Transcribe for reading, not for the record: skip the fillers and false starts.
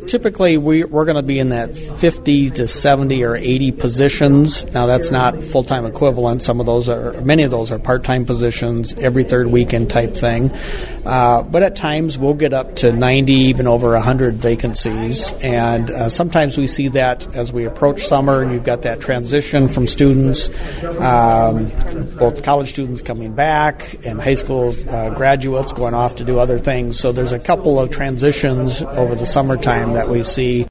typically we're going to be in that 50 to 70 or 80 positions. Now, that's not full-time equivalent. Many of those are part-time positions, every third weekend type thing. But at times we'll get up to 90, even over 100 vacancies. And sometimes we see that as we approach summer, and you've got that transition from students, both college students coming back and high school graduates going off to do other things. So there's a couple of transitions over the summertime that we see.